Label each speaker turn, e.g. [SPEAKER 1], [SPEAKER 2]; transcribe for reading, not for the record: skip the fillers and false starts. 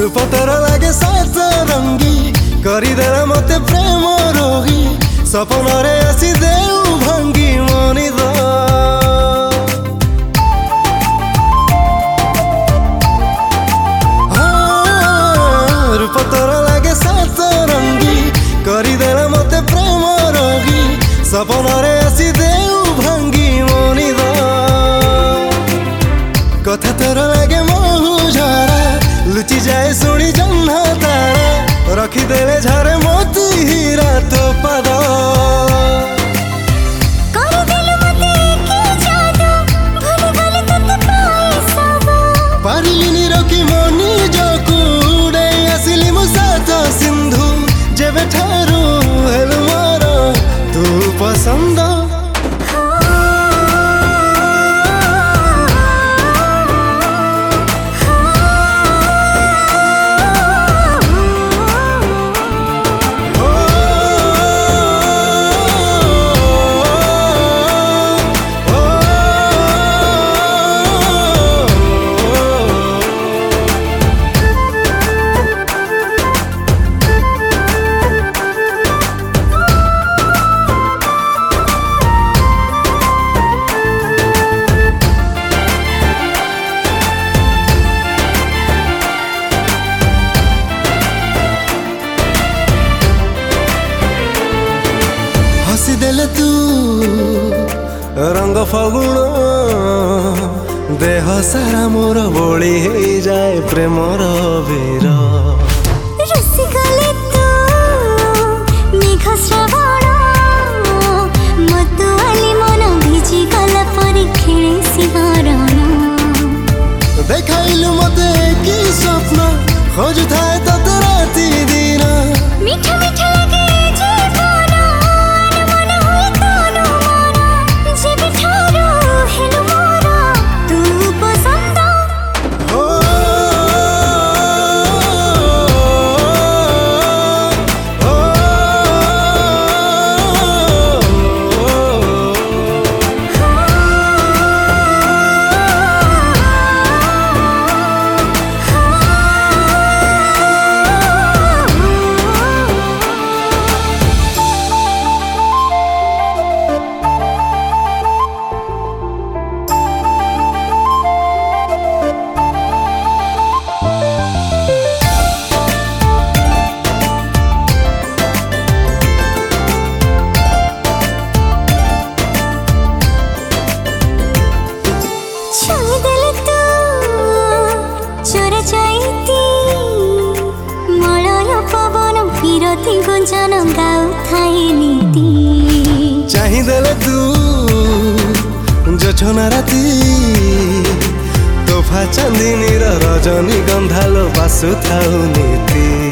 [SPEAKER 1] रूप तोर लागे सात रंगी करिदेला मते प्रेम रोगी सपन रे आसी देउ भांगी मनी दो रूप तोर लागे सात रंगी करिदेला मते प्रेम रोगी सपन रे आसी देउ भांगी मनी दो कथा तोर लागे महु झरा लुचि जाए सुनी जन्हा तारा रखिदेले झरे मोती हीरा तो पाद पारिलिनी रखी मनी जकू उड़े आसिली मु सात सिंधु जेबे ठारू हेलु मोर तू पसंद देले तू रंग फगुण देह सारा मोर बोली हो जाए प्रेमर वीर
[SPEAKER 2] रसिकले तू मेघ श्रावण मतुआली मन भिजी गला परी खेले सिहरण
[SPEAKER 1] देखाइलु मते कि स्वप्न खोजु थाए तत राति दिन
[SPEAKER 2] मीठा मीठा लगे जीवन मन हुए तनु मन जेबे ठारू हेलु मोर तू पसंद
[SPEAKER 1] हो चाहिदेले तू जोछना राती तोफा चांदिनी रजनी गंधालो बासु थाउ नीति।